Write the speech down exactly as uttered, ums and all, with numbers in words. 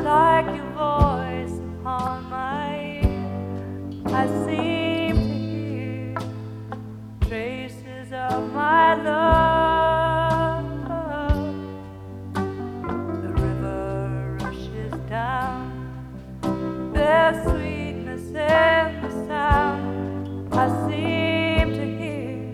like your voice upon my ear. I seem to hear traces of my love.